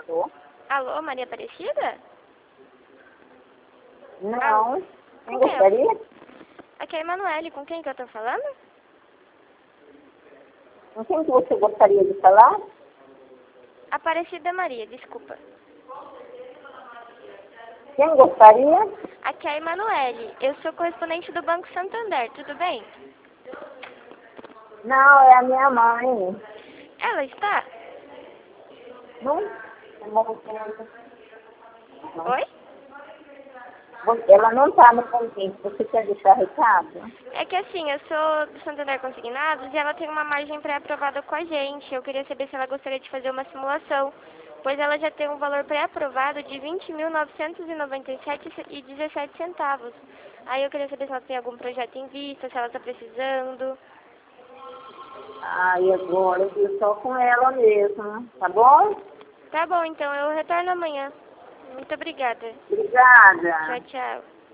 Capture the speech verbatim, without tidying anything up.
Alô? Alô, Maria Aparecida? Não. Quem Com quem? gostaria? Aqui é a Emanuele, com quem que eu tô falando? Com quem que você gostaria de falar? Aparecida Maria, desculpa. Quem gostaria? Aqui é a Emanuele, eu sou correspondente do Banco Santander, tudo bem? Não, é a minha mãe. Ela está? Não? Oi? Ela não está no convite. Você quer deixar recado? É que assim, eu sou do Santander Consignados e ela tem uma margem pré-aprovada com a gente. Eu queria saber se ela gostaria de fazer uma simulação, pois ela já tem um valor pré-aprovado de vinte mil novecentos e noventa e sete reais e dezessete centavos. Aí eu queria saber se ela tem algum projeto em vista, se ela está precisando. Ah, e agora eu fico só com ela mesmo, tá bom? Tá bom, então eu retorno amanhã. Muito obrigada. Obrigada. Tchau, tchau.